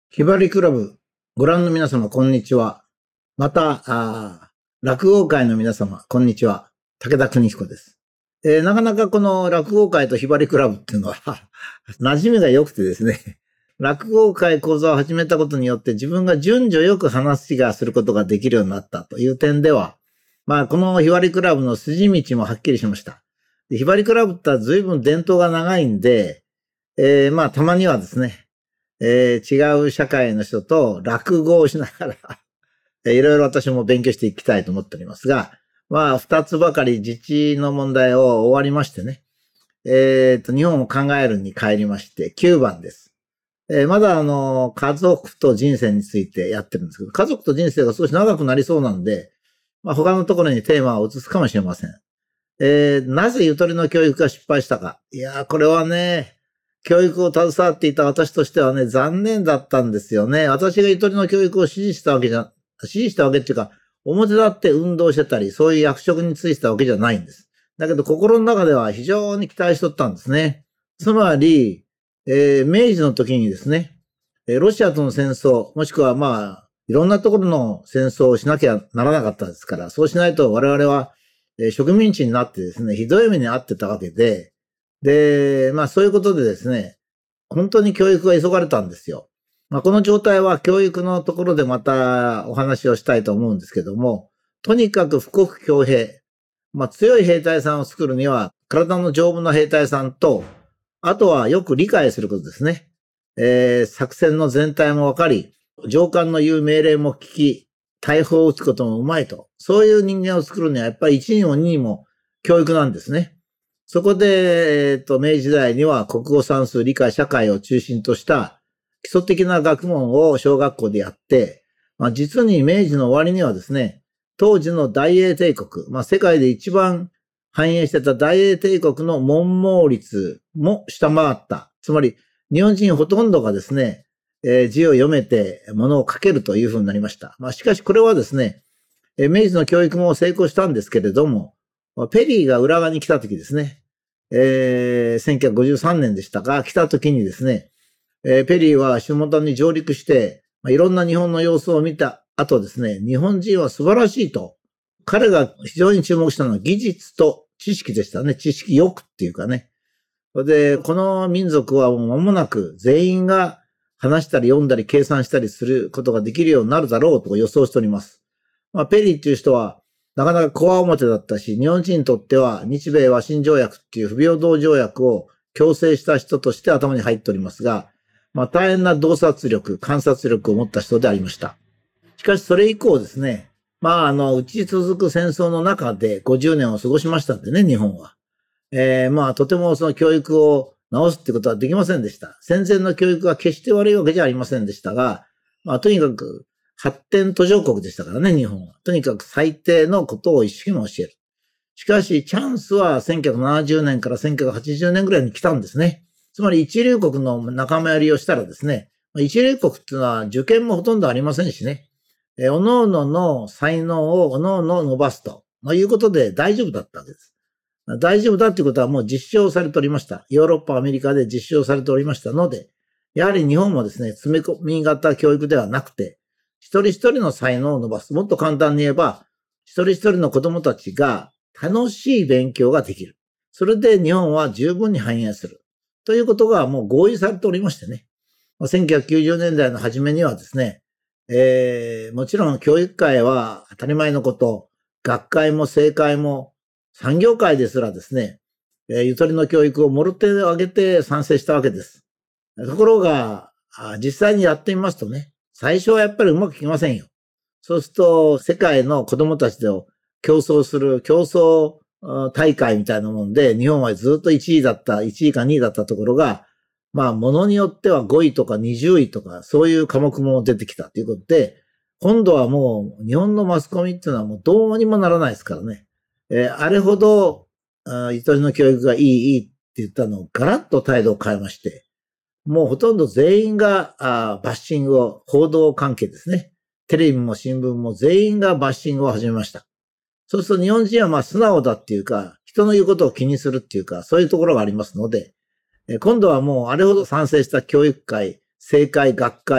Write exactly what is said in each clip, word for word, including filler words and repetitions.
ひばりクラブ、ご覧の皆様、こんにちは。また、あ落語会の皆様、こんにちは。武田邦彦です。えー、なかなかこの落語会とひばりクラブっていうのは、馴染みが良くてですね、落語会講座を始めたことによって自分が順序よく話がすることができるようになったという点では、まあ、このひばりクラブの筋道もはっきりしました。ひばりクラブって随分伝統が長いんで、えー、まあ、たまにはですね、えー、違う社会の人と落語をしながら、えー、いろいろ私も勉強していきたいと思っておりますが、まあ、二つばかり自治の問題を終わりましてね、えっと、日本を考えるに帰りまして、きゅうばんです。えー、まだあの、家族と人生についてやってるんですけど、家族と人生が少し長くなりそうなんで、まあ、他のところにテーマを移すかもしれません。えー、なぜゆとりの教育が失敗したか。いやー、これはね、教育を携わっていた私としてはね、残念だったんですよね。私がゆとりの教育を支持したわけじゃ、支持したわけっていうか、表立って運動してたり、そういう役職についてたわけじゃないんです。だけど心の中では非常に期待しとったんですね。つまり、えー、明治の時にですね、ロシアとの戦争、もしくはまあ、いろんなところの戦争をしなきゃならなかったですから、そうしないと我々は植民地になってですね、ひどい目に遭ってたわけで、で、まあそういうことでですね、本当に教育が急がれたんですよ。まあこの状態は教育のところでまたお話をしたいと思うんですけども、とにかく富国強兵、まあ強い兵隊さんを作るには、体の丈夫な兵隊さんと、あとはよく理解することですね。えー、作戦の全体もわかり、上官の言う命令も聞き、大砲を撃つこともうまいと。そういう人間を作るにはやっぱり一にも二にも教育なんですね。そこで、えっと、明治時代には国語算数理科社会を中心とした基礎的な学問を小学校でやって、まあ、実に明治の終わりにはですね、当時の大英帝国、まあ、世界で一番繁栄してた大英帝国の文盲率も下回った。つまり、日本人ほとんどがですね、えー、字を読めて物を書けるというふうになりました。まあ、しかしこれはですね、明治の教育も成功したんですけれども、ペリーが浦賀に来た時ですね、えー、せんきゅうひゃくごじゅうさんねんでしたが、来た時にですね、えー、ペリーは下田に上陸して、まあ、いろんな日本の様子を見た後ですね、日本人は素晴らしいと。彼が非常に注目したのは技術と知識でしたね。知識欲っていうかね。で、この民族は間もなく全員が話したり読んだり計算したりすることができるようになるだろうと予想しております。まあ、ペリーっていう人は、なかなかこわ表だったし、日本人にとっては日米和親条約っていう不平等条約を強制した人として頭に入っておりますが、まあ大変な洞察力、観察力を持った人でありました。しかしそれ以降ですね、まああの、打ち続く戦争の中でごじゅうねんを過ごしましたんでね、日本は。えー、まあとてもその教育を直すってことはできませんでした。戦前の教育が決して悪いわけじゃありませんでしたが、まあとにかく、発展途上国でしたからね、日本は。とにかく最低のことを一生懸命教える。しかし、チャンスはせんきゅうひゃくななじゅうねんからせんきゅうひゃくはちじゅうねんぐらいに来たんですね。つまり一流国の仲間やりをしたらですね、一流国っていうのは受験もほとんどありませんしね、えおのおのの才能をおのおの伸ばすと、まあ、いうことで大丈夫だったわけです。大丈夫だっていうことはもう実証されておりました。ヨーロッパ、アメリカで実証されておりましたので、やはり日本もですね、詰め込み型教育ではなくて、一人一人の才能を伸ばす。もっと簡単に言えば、一人一人の子供たちが楽しい勉強ができる。それで日本は十分に繁栄する。ということがもう合意されておりましてね。せんきゅうひゃくきゅうじゅうねんだいの初めにはですね、えー、もちろん教育界は当たり前のこと、学会も政界も産業界ですらですね、えー、ゆとりの教育をもろ手を挙げて賛成したわけです。ところが、実際にやってみますとね、最初はやっぱりうまくいきませんよ。そうすると、世界の子供たちと競争する競争大会みたいなもんで、日本はずっといちいだった、いちいかにいだったところが、まあ、ものによってはごいとかにじゅういとか、そういう科目も出てきたということで、今度はもう日本のマスコミっていうのはもうどうにもならないですからね。えー、あれほど、ゆとりの教育がいい、いいって言ったのをガラッと態度を変えまして、もうほとんど全員がバッシングを、報道関係ですね。テレビも新聞も全員がバッシングを始めました。そうすると日本人はまあ素直だっていうか、人の言うことを気にするっていうか、そういうところがありますので、今度はもうあれほど賛成した教育界、政界、学会、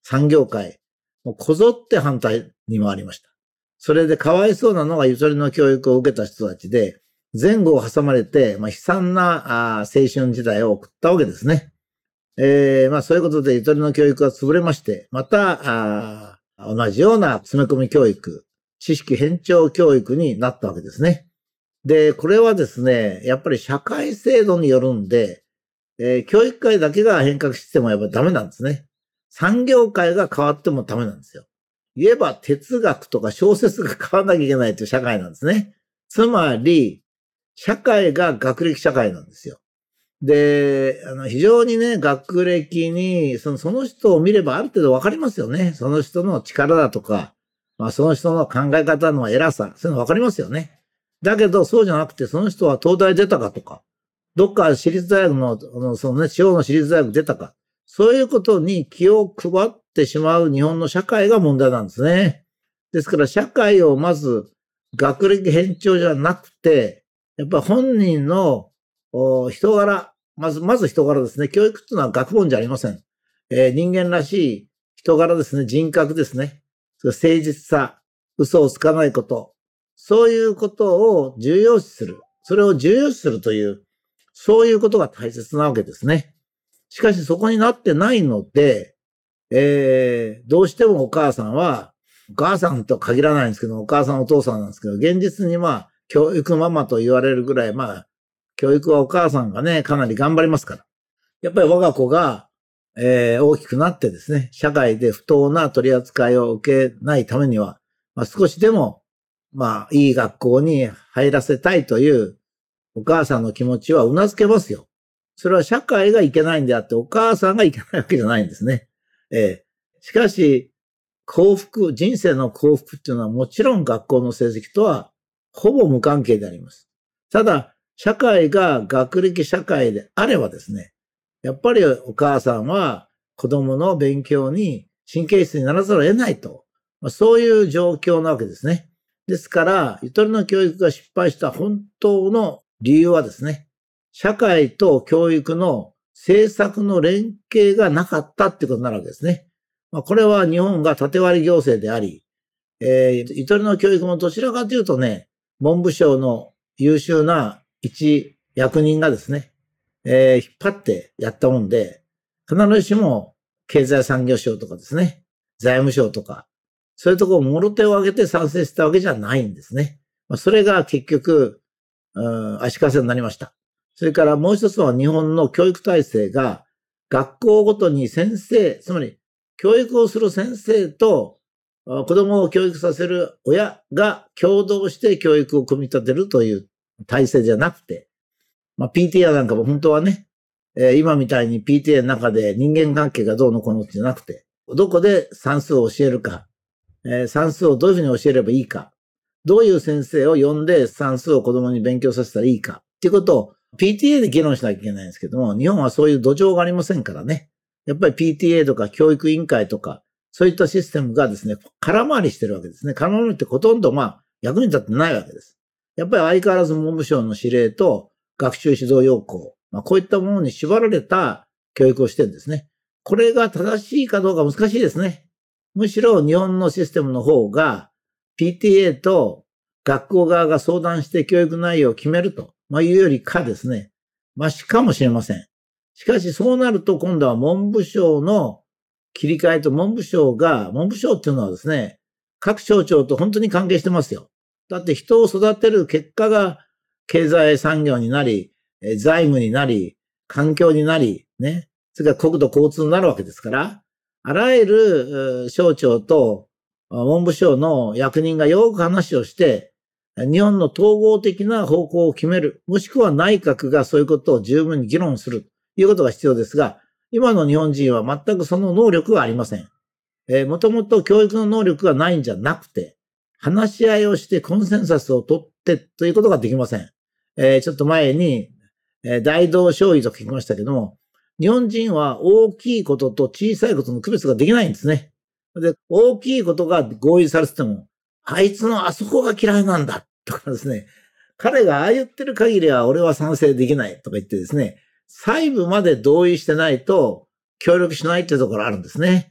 産業界、もうこぞって反対に回りました。それでかわいそうなのがゆとりの教育を受けた人たちで、前後を挟まれて、まあ、悲惨なあ青春時代を送ったわけですね。えー、まあそういうことでゆとりの教育が潰れまして、また、あ同じような詰め込み教育、知識偏重教育になったわけですね。で、これはですね、やっぱり社会制度によるんで、えー、教育界だけが変革してもやっぱりダメなんですね。産業界が変わってもダメなんですよ。言えば哲学とか小説が変わらなきゃいけないという社会なんですね。つまり、社会が学歴社会なんですよ。で、あの、非常にね、学歴に、その、その人を見ればある程度わかりますよね。その人の力だとか、まあ、その人の考え方の偉さ、そういうのわかりますよね。だけど、そうじゃなくて、その人は東大出たかとか、どっか私立大学の、あのそのね、地方の私立大学出たか、そういうことに気を配ってしまう日本の社会が問題なんですね。ですから、社会をまず、学歴偏重じゃなくて、やっぱ本人の人柄、まず、まず人柄ですね。教育っていうのは学問じゃありません。えー、人間らしい人柄ですね。人格ですね。誠実さ、嘘をつかないこと。そういうことを重要視する。それを重要視するという、そういうことが大切なわけですね。しかしそこになってないので、えー、どうしてもお母さんは、お母さんとは限らないんですけど、お母さんお父さんなんですけど、現実にまあ、教育ママと言われるぐらい、まあ、教育はお母さんがね、かなり頑張りますから。やっぱり我が子が、えー、大きくなってですね、社会で不当な取り扱いを受けないためには、まあ、少しでも、まあ、いい学校に入らせたいというお母さんの気持ちは頷けますよ。それは社会がいけないんであって、お母さんがいけないわけじゃないんですね。えー、しかし、幸福、人生の幸福っていうのはもちろん学校の成績とはほぼ無関係であります。ただ、社会が学歴社会であればですね、やっぱりお母さんは子供の勉強に神経質にならざるを得ないと。まあ、そういう状況なわけですね。ですから、ゆとりの教育が失敗した本当の理由はですね、社会と教育の政策の連携がなかったってことになるわけですね。まあ、これは日本が縦割り行政であり、えー、ゆとりの教育もどちらかというとね、文部省の優秀な一役人がですね、えー、引っ張ってやったもんで、必ずしも経済産業省とかですね、財務省とか、そういうところをもろ手を挙げて賛成したわけじゃないんですね。まあ、それが結局、うん、足かせになりました。それからもう一つは日本の教育体制が学校ごとに先生、つまり教育をする先生と子供を教育させる親が共同して教育を組み立てるという体制じゃなくて、まあ、ピーティーエー なんかも本当はね、えー、今みたいに ピーティーエー の中で人間関係がどうのこうのってじゃなくて、どこで算数を教えるか、えー、算数をどういうふうに教えればいいか、どういう先生を呼んで算数を子供に勉強させたらいいかっていうことを ピーティーエー で議論しなきゃいけないんですけども、日本はそういう土壌がありませんからね。やっぱり ピーティーエー とか教育委員会とか、そういったシステムがですね、空回りしてるわけですね。空回りってほとんどまあ役に立ってないわけです。やっぱり相変わらず文部省の指令と学習指導要項、まあ、こういったものに縛られた教育をしてるんですね。これが正しいかどうか難しいですね。むしろ日本のシステムの方が ピーティーエー と学校側が相談して教育内容を決めると、まあ、いうよりかですね、マシかもしれません。しかしそうなると今度は文部省の切り替えと文部省が、文部省っていうのはですね、各省庁と本当に関係してますよ。だって人を育てる結果が経済産業になり、財務になり、環境になり、ね。それから国土交通になるわけですから、あらゆる省庁と文部省の役人がよく話をして、日本の統合的な方向を決める。もしくは内閣がそういうことを十分に議論するということが必要ですが、今の日本人は全くその能力がありません。えー、もともと教育の能力がないんじゃなくて、話し合いをしてコンセンサスを取ってということができません。えー、ちょっと前に、えー、大同小異と聞きましたけども、日本人は大きいことと小さいことの区別ができないんですね。で、大きいことが合意されてても、あいつのあそこが嫌いなんだとかですね、彼がああ言ってる限りは俺は賛成できないとか言ってですね、細部まで同意してないと協力しないっていうところあるんですね。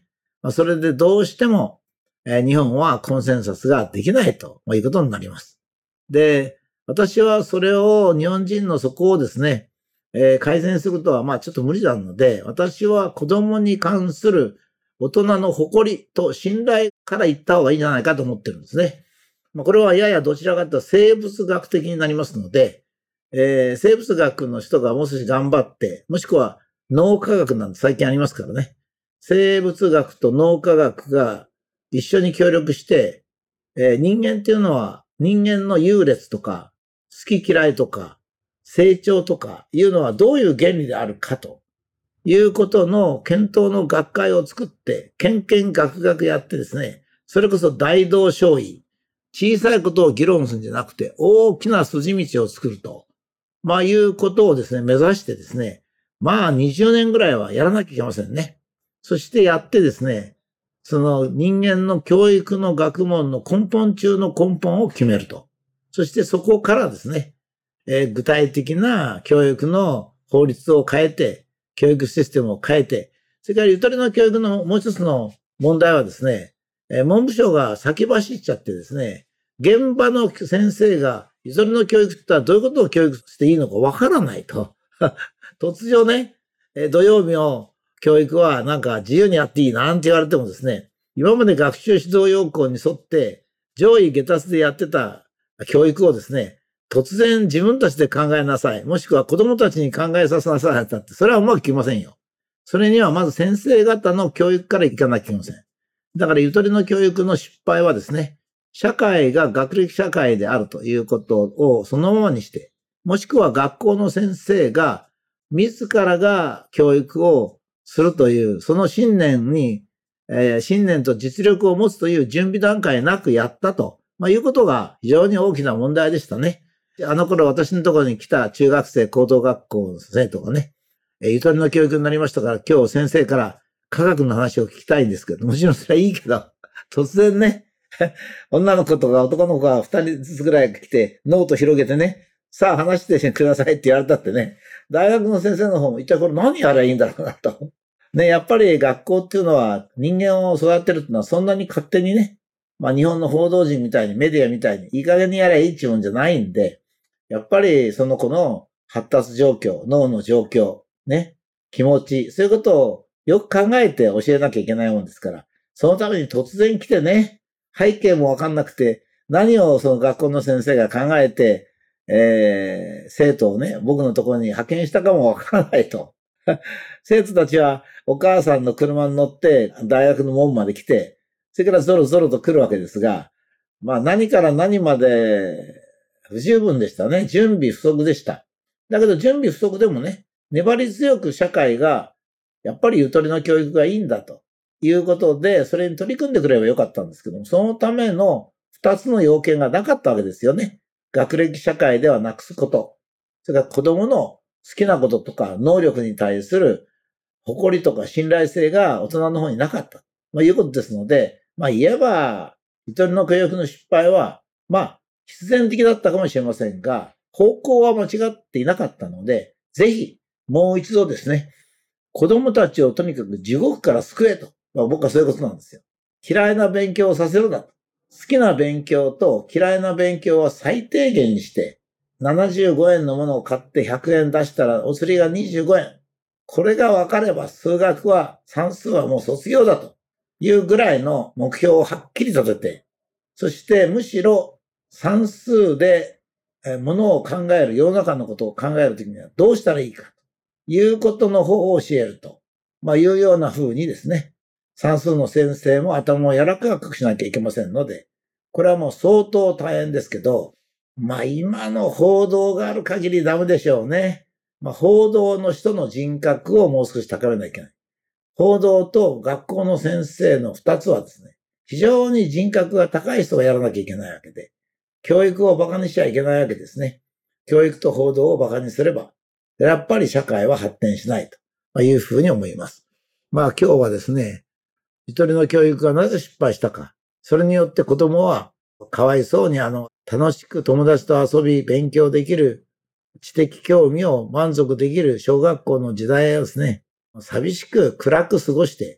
まあ、それでどうしても、えー日本はコンセンサスができないということになります。で、私はそれを日本人のそこをですね、えー改善することはまあちょっと無理なので、私は子供に関する大人の誇りと信頼から言った方がいいんじゃないかと思ってるんですね。まあ、これはややどちらかというと生物学的になりますので、えー生物学の人がもう少し頑張って、もしくは脳科学なんて最近ありますからね。生物学と脳科学が一緒に協力して、えー人間っていうのは人間の優劣とか好き嫌いとか成長とかいうのはどういう原理であるかということの検討の学会を作って、けんけんがくがくやってですね、それこそ大同小異、小さいことを議論するんじゃなくて大きな筋道を作ると、まあいうことをですね、目指してですね、まあにじゅうねんぐらいはやらなきゃいけませんね。そしてやってですね、その人間の教育の学問の根本中の根本を決めると。そしてそこからですね、えー具体的な教育の法律を変えて、教育システムを変えて、それからゆとりの教育のもう一つの問題はですね、えー文部省が先走っちゃってですね、現場の先生がゆとりの教育って言ったらどういうことを教育していいのかわからないと。突如ね、えー土曜日の教育はなんか自由にやっていいなんて言われてもですね、今まで学習指導要項に沿って上位下達でやってた教育をですね、突然自分たちで考えなさい。もしくは子供たちに考えさせなさいだって、それはうまくいきませんよ。それにはまず先生方の教育からいかなきゃいけません。だからゆとりの教育の失敗はですね、社会が学歴社会であるということをそのままにして、もしくは学校の先生が自らが教育をするという、その信念に、えー信念と実力を持つという準備段階なくやったと、まあ、いうことが非常に大きな問題でしたね。あの頃私のところに来た中学生高等学校の生徒がね、えーゆとりの教育になりましたから今日先生から科学の話を聞きたいんですけど、もちろんそれはいいけど、突然ね、女の子とか男の子が二人ずつぐらい来てノート広げてね、さあ話してくださいって言われたってね、大学の先生の方も一体これ何やればいいんだろうなと。ね、やっぱり学校っていうのは人間を育てるっていうのはそんなに勝手にね、まあ日本の報道陣みたいにメディアみたいにいい加減にやればいいっていうもんじゃないんで、やっぱりその子の発達状況、脳の状況、ね、気持ち、そういうことをよく考えて教えなきゃいけないもんですから、そのために突然来てね、背景もわかんなくて、何をその学校の先生が考えて、えー、生徒をね、僕のところに派遣したかもわからないと。生徒たちはお母さんの車に乗って大学の門まで来て、それからゾロゾロと来るわけですが、まあ何から何まで不十分でしたね。準備不足でした。だけど準備不足でもね、粘り強く社会がやっぱりゆとりの教育がいいんだということで、それに取り組んでくればよかったんですけども、そのための二つの要件がなかったわけですよね。学歴社会ではなくすこと。それから子供の好きなこととか能力に対する誇りとか信頼性が大人の方になかった。まあ、いうことですので、まあ言えば、ゆとりの教育の失敗は、まあ必然的だったかもしれませんが、方向は間違っていなかったので、ぜひもう一度ですね、子供たちをとにかく地獄から救えと。まあ、僕はそういうことなんですよ。嫌いな勉強をさせるなと。好きな勉強と嫌いな勉強は最低限にして、ななじゅうごえんのものを買ってひゃくえん出したらお釣りがにじゅうごえん。これが分かれば数学は算数はもう卒業だというぐらいの目標をはっきり立てて、そしてむしろ算数でものを考える、世の中のことを考えるときにはどうしたらいいかということの方を教えると、まあいうような風にですね、算数の先生も頭を柔らかくしなきゃいけませんので、これはもう相当大変ですけど、まあ今の報道がある限りダメでしょうね。まあ報道の人の人格をもう少し高めなきゃいけない。報道と学校の先生の二つはですね、非常に人格が高い人がやらなきゃいけないわけで、教育を馬鹿にしちゃいけないわけですね。教育と報道を馬鹿にすれば、やっぱり社会は発展しないというふうに思います。まあ今日はですね、ゆとりの教育がなぜ失敗したか。それによって子供はかわいそうにあの楽しく友達と遊び勉強できる知的興味を満足できる小学校の時代をですね、寂しく暗く過ごして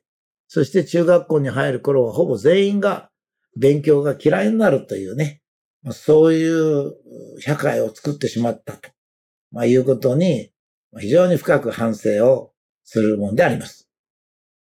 そして中学校に入る頃はほぼ全員が勉強が嫌いになるというね、そういう社会を作ってしまったと、まあ、いうことに非常に深く反省をするものであります。